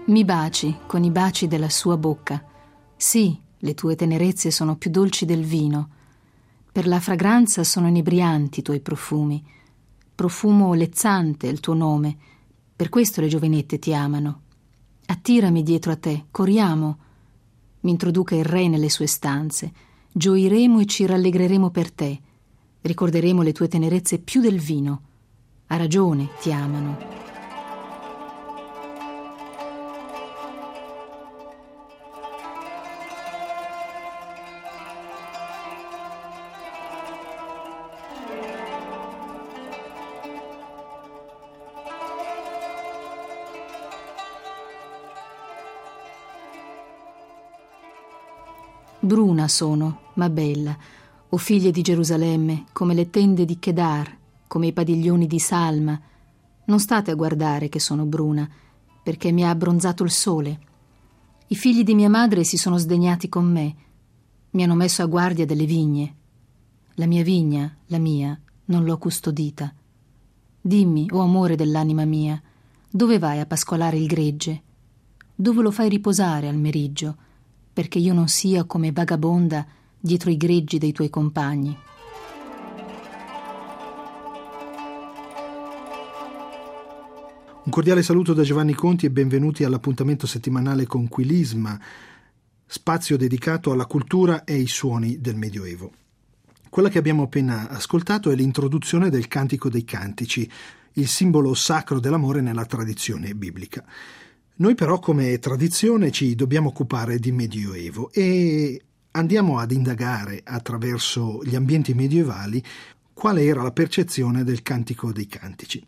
Mi baci con i baci della sua bocca. Sì, le tue tenerezze sono più dolci del vino. Per la fragranza sono inebrianti i tuoi profumi. Profumo lezzante è il tuo nome. Per questo le giovinette ti amano. Attirami dietro a te, corriamo. Mi introduca il re nelle sue stanze. Gioiremo e ci rallegreremo per te. Ricorderemo le tue tenerezze più del vino. Ha ragione, ti amano. Bruna sono, ma bella, o figlie di Gerusalemme, come le tende di Kedar, come i padiglioni di Salma. Non state a guardare che sono bruna, perché mi ha abbronzato il sole. I figli di mia madre si sono sdegnati con me, mi hanno messo a guardia delle vigne. La mia vigna, la mia, non l'ho custodita. Dimmi, o amore dell'anima mia, dove vai a pascolare il gregge? Dove lo fai riposare al meriggio? Perché io non sia come vagabonda dietro i greggi dei tuoi compagni. Un cordiale saluto da Giovanni Conti e benvenuti all'appuntamento settimanale con Quilisma, spazio dedicato alla cultura e ai suoni del Medioevo. Quella che abbiamo appena ascoltato è l'introduzione del Cantico dei Cantici, il simbolo sacro dell'amore nella tradizione biblica. Noi però come tradizione ci dobbiamo occupare di Medioevo e andiamo ad indagare attraverso gli ambienti medievali quale era la percezione del Cantico dei Cantici.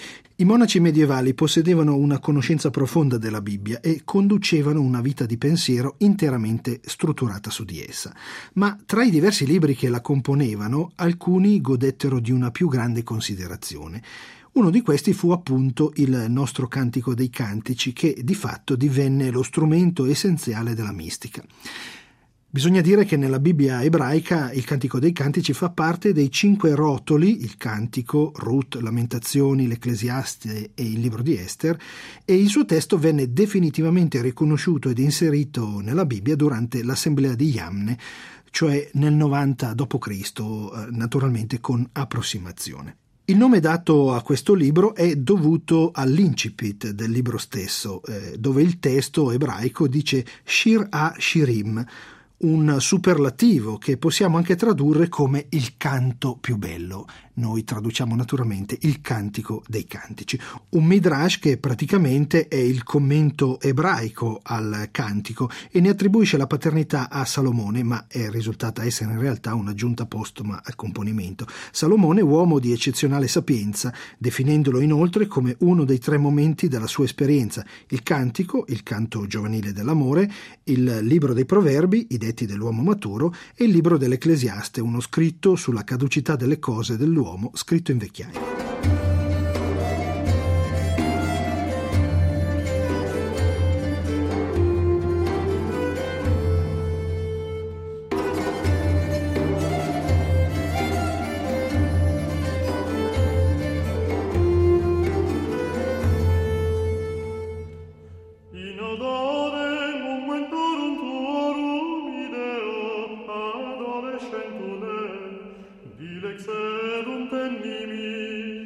I monaci medievali possedevano una conoscenza profonda della Bibbia e conducevano una vita di pensiero interamente strutturata su di essa. Ma tra i diversi libri che la componevano, alcuni godettero di una più grande considerazione. Uno di questi fu appunto il nostro Cantico dei Cantici, che di fatto divenne lo strumento essenziale della mistica. Bisogna dire che nella Bibbia ebraica il Cantico dei Cantici fa parte dei 5 rotoli, il Cantico, Rut, Lamentazioni, l'Ecclesiaste e il Libro di Ester, e il suo testo venne definitivamente riconosciuto ed inserito nella Bibbia durante l'Assemblea di Yamne, cioè nel 90 d.C., naturalmente con approssimazione. Il nome dato a questo libro è dovuto all'incipit del libro stesso, dove il testo ebraico dice Shir ha-Shirim, un superlativo che possiamo anche tradurre come il canto più bello. Noi traduciamo naturalmente il Cantico dei Cantici, un midrash che praticamente è il commento ebraico al cantico e ne attribuisce la paternità a Salomone, ma è risultata essere in realtà un'aggiunta postuma al componimento. Salomone, uomo di eccezionale sapienza, definendolo inoltre come uno dei 3 momenti della sua esperienza: il cantico, il canto giovanile dell'amore, il libro dei proverbi, i detti dell'uomo maturo, e il libro dell'Ecclesiaste, uno scritto sulla caducità delle cose dell'uomo, scritto in vecchiaia. Dilex erunt in nimi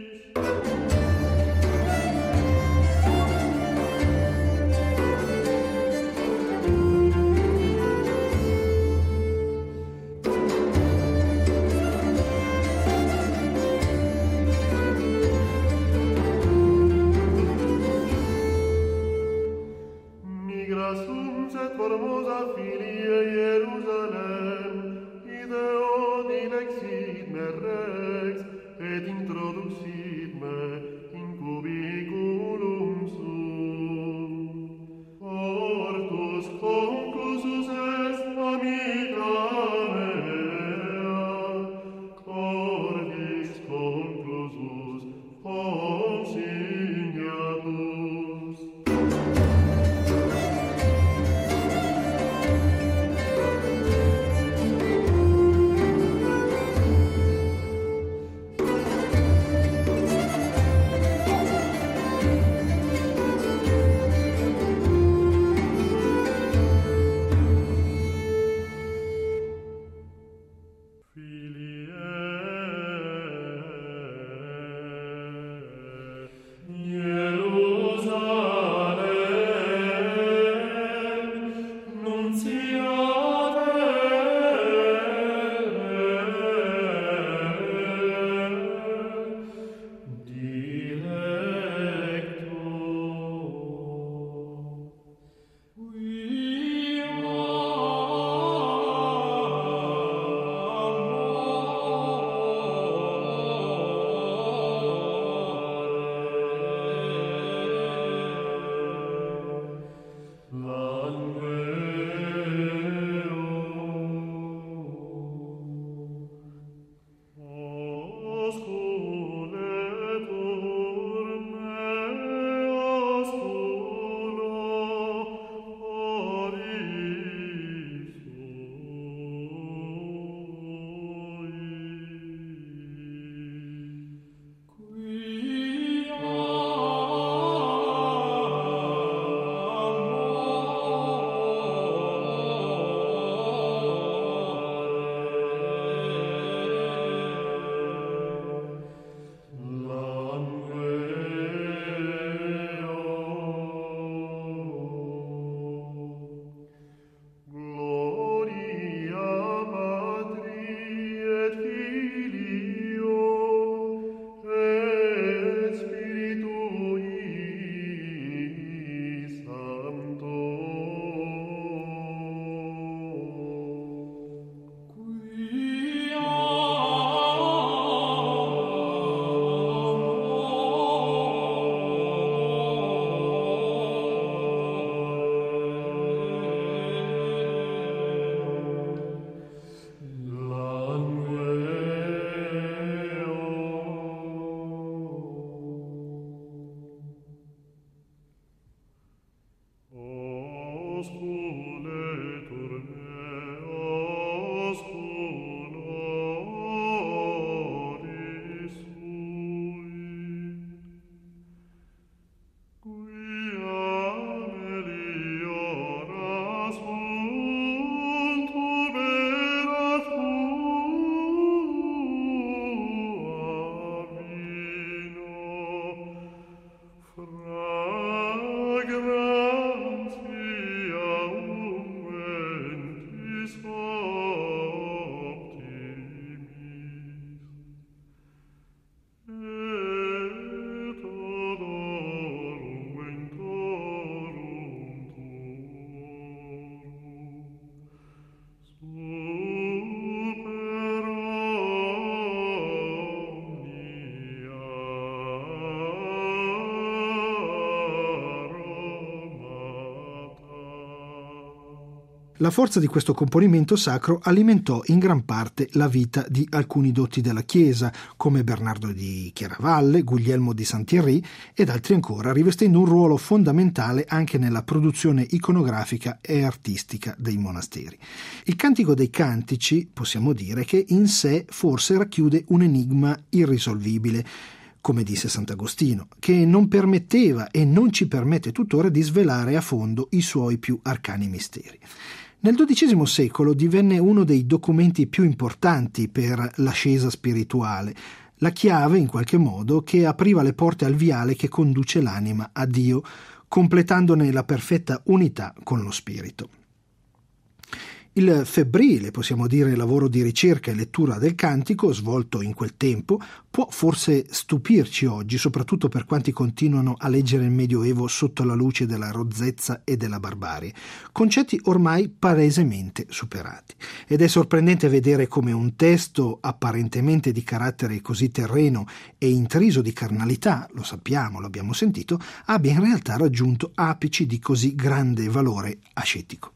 La forza di questo componimento sacro alimentò in gran parte la vita di alcuni dotti della Chiesa, come Bernardo di Chiaravalle, Guglielmo di Saint-Thierry ed altri ancora, rivestendo un ruolo fondamentale anche nella produzione iconografica e artistica dei monasteri. Il Cantico dei Cantici, possiamo dire che in sé forse racchiude un enigma irrisolvibile, come disse Sant'Agostino, che non permetteva e non ci permette tuttora di svelare a fondo i suoi più arcani misteri. Nel XII secolo divenne uno dei documenti più importanti per l'ascesa spirituale, la chiave, in qualche modo, che apriva le porte al viale che conduce l'anima a Dio, completandone la perfetta unità con lo spirito. Il febbrile, possiamo dire, lavoro di ricerca e lettura del cantico svolto in quel tempo può forse stupirci oggi, soprattutto per quanti continuano a leggere il Medioevo sotto la luce della rozzezza e della barbarie, concetti ormai palesemente superati. Ed è sorprendente vedere come un testo apparentemente di carattere così terreno e intriso di carnalità, lo sappiamo, lo abbiamo sentito, abbia in realtà raggiunto apici di così grande valore ascetico.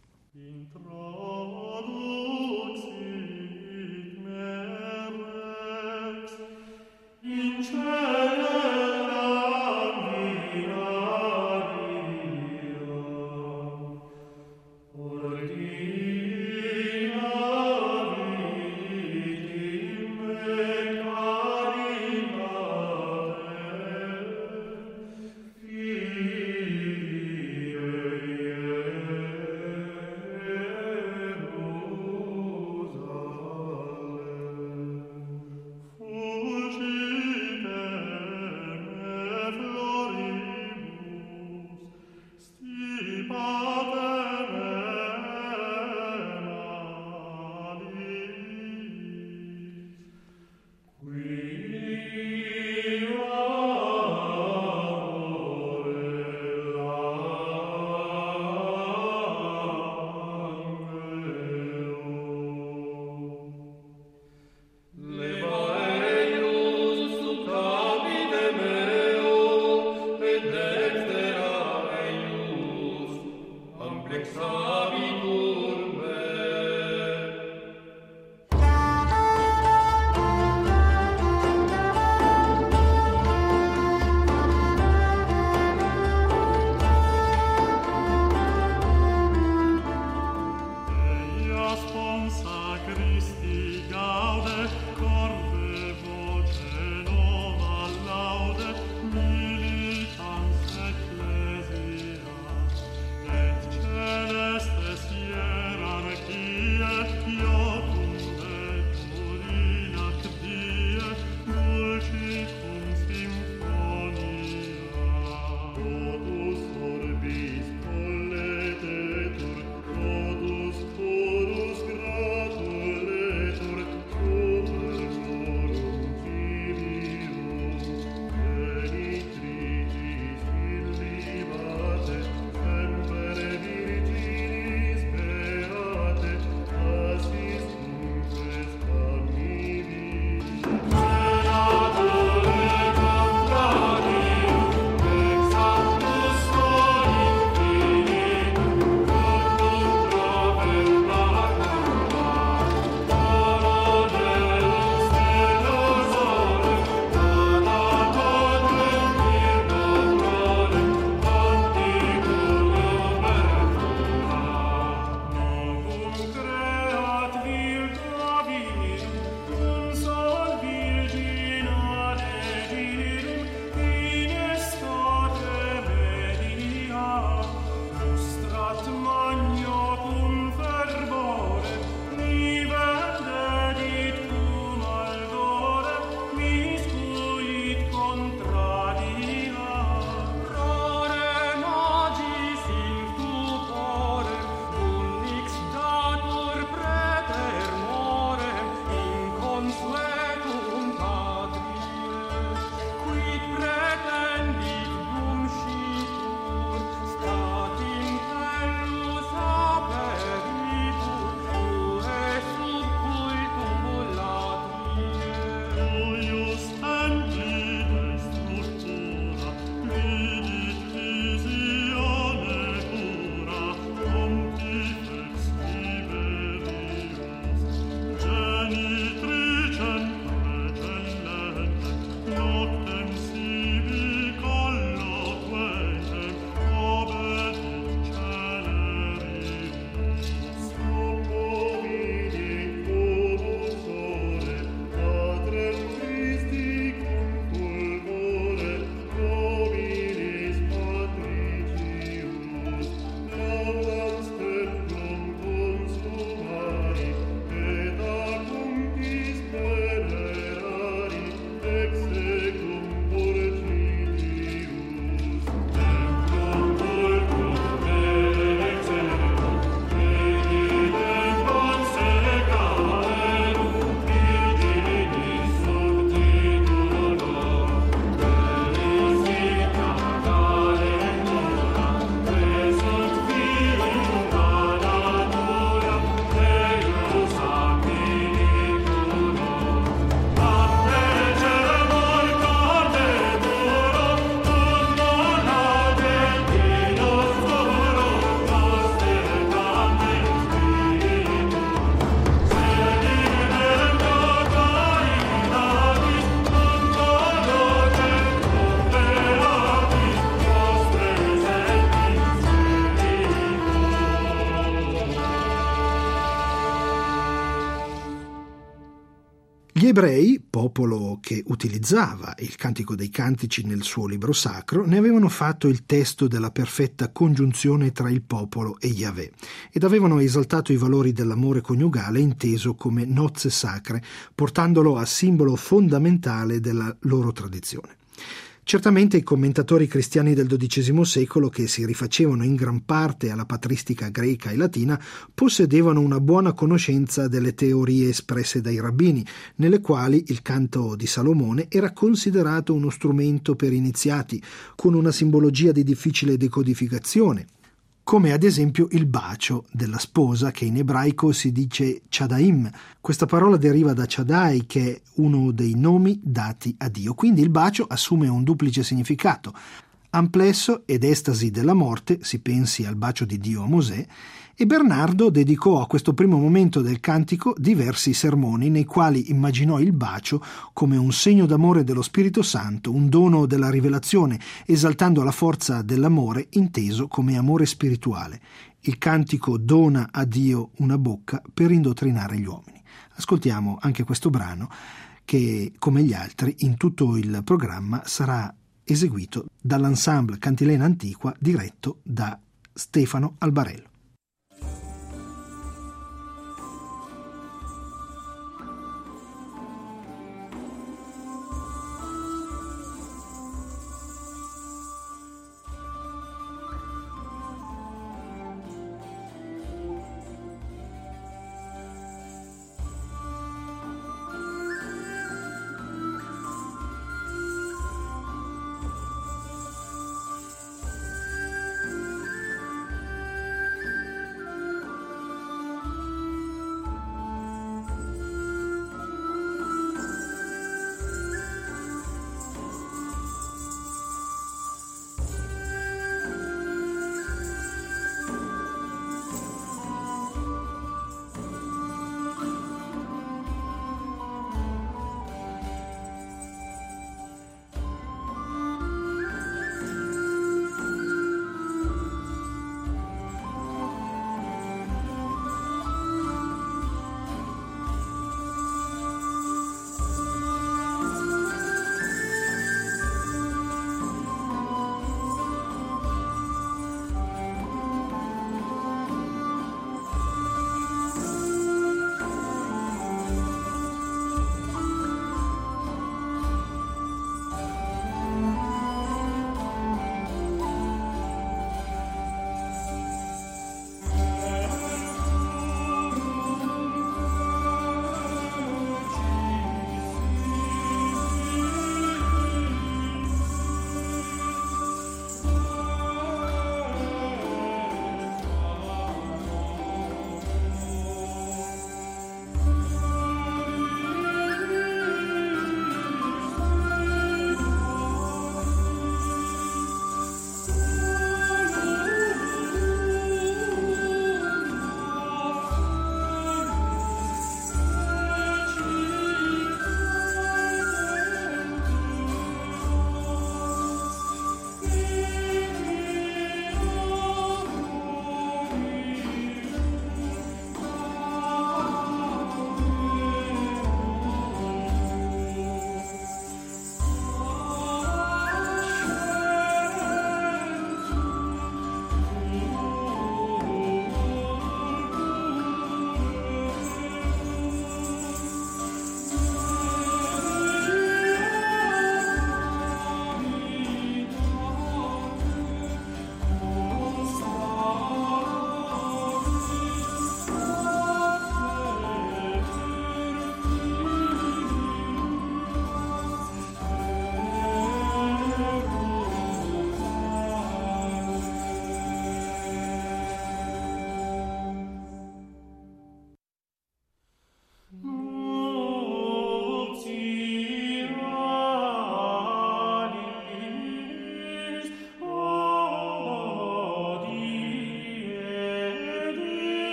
Gli ebrei, popolo che utilizzava il Cantico dei Cantici nel suo libro sacro, ne avevano fatto il testo della perfetta congiunzione tra il popolo e Yahweh ed avevano esaltato i valori dell'amore coniugale inteso come nozze sacre, portandolo a simbolo fondamentale della loro tradizione. Certamente i commentatori cristiani del XII secolo, che si rifacevano in gran parte alla patristica greca e latina, possedevano una buona conoscenza delle teorie espresse dai rabbini, nelle quali il canto di Salomone era considerato uno strumento per iniziati, con una simbologia di difficile decodificazione, come ad esempio il bacio della sposa, che in ebraico si dice Chadaim. Questa parola deriva da Chadai, che è uno dei nomi dati a Dio. Quindi il bacio assume un duplice significato: amplesso ed estasi della morte, si pensi al bacio di Dio a Mosè, e Bernardo dedicò a questo primo momento del cantico diversi sermoni nei quali immaginò il bacio come un segno d'amore dello Spirito Santo, un dono della rivelazione, esaltando la forza dell'amore inteso come amore spirituale. Il cantico dona a Dio una bocca per indottrinare gli uomini. Ascoltiamo anche questo brano che, come gli altri, in tutto il programma sarà eseguito dall'ensemble Cantilena Antiqua diretto da Stefano Albarello.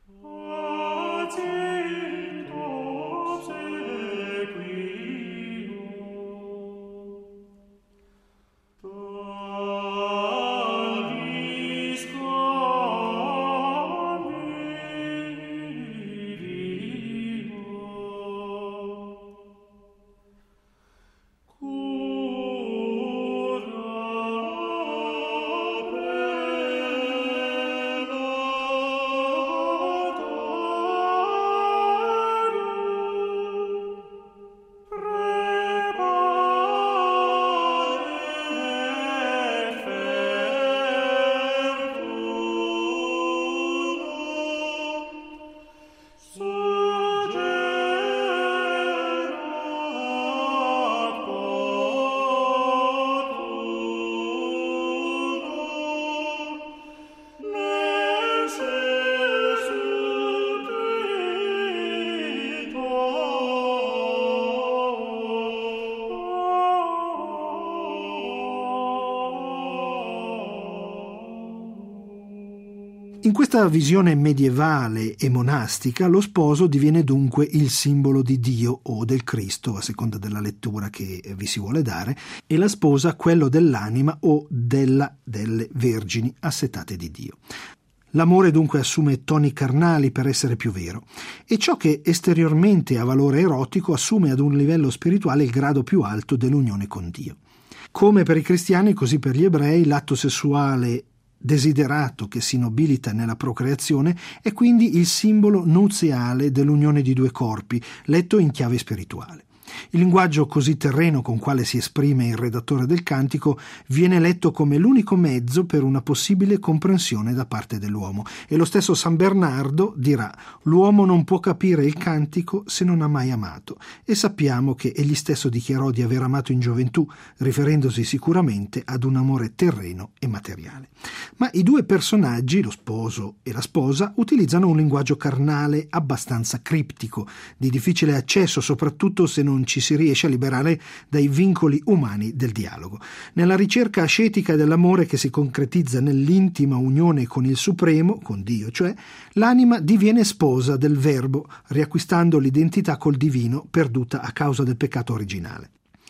In questa visione medievale e monastica, lo sposo diviene dunque il simbolo di Dio o del Cristo, a seconda della lettura che vi si vuole dare, e la sposa quello dell'anima o delle vergini assetate di Dio. L'amore dunque assume toni carnali per essere più vero, e ciò che esteriormente ha valore erotico assume ad un livello spirituale il grado più alto dell'unione con Dio. Come per i cristiani, così per gli ebrei, l'atto sessuale desiderato che si nobilita nella procreazione è quindi il simbolo nuziale dell'unione di due corpi, letto in chiave spirituale. Il linguaggio così terreno con quale si esprime il redattore del cantico viene letto come l'unico mezzo per una possibile comprensione da parte dell'uomo, e lo stesso San Bernardo dirà: l'uomo non può capire il cantico se non ha mai amato, e sappiamo che egli stesso dichiarò di aver amato in gioventù, riferendosi sicuramente ad un amore terreno e materiale. Ma i due personaggi, lo sposo e la sposa, utilizzano un linguaggio carnale abbastanza criptico, di difficile accesso, soprattutto se non ci si riesce a liberare dai vincoli umani del dialogo. Nella ricerca ascetica dell'amore che si concretizza nell'intima unione con il Supremo, con Dio cioè, l'anima diviene sposa del Verbo, riacquistando l'identità col divino perduta a causa del peccato originale.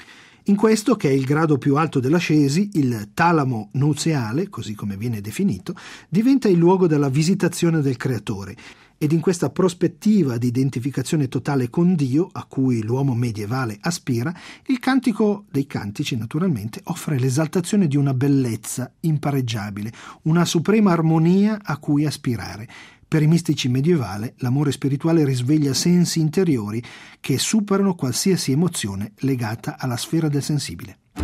In questo, che è il grado più alto dell'ascesi, il talamo nuziale, così come viene definito, diventa il luogo della visitazione del Creatore, ed in questa prospettiva di identificazione totale con Dio, a cui l'uomo medievale aspira, il Cantico dei Cantici, naturalmente, offre l'esaltazione di una bellezza impareggiabile, una suprema armonia a cui aspirare. Per i mistici medievali, l'amore spirituale risveglia sensi interiori che superano qualsiasi emozione legata alla sfera del sensibile.